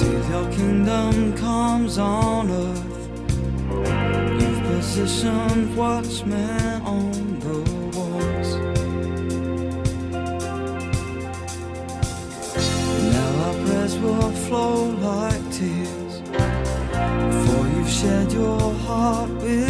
till your kingdom comes on earth. You've positioned watchmen on the walls. Now our prayers will flow like tears, for you've shared your heart with